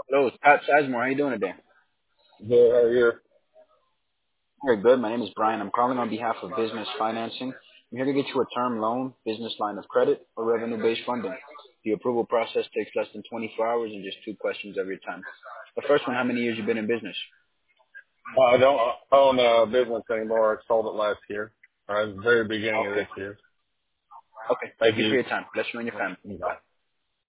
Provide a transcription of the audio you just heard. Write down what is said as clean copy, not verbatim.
Hello, Scott Sizemore. How you doing today? Good, how are you? Very good. My name is Brian. I'm calling on behalf of Business Financing. I'm here to get you a term loan, business line of credit, or revenue-based funding. The approval process takes less than 24 hours and just two questions every time. The first one, how many years you been in business? I don't own a business anymore. I sold it last year, or at the very beginning of Okay. this year. Okay. Thank Thank you for you. your time. Bless you and your family. Bye. Bye.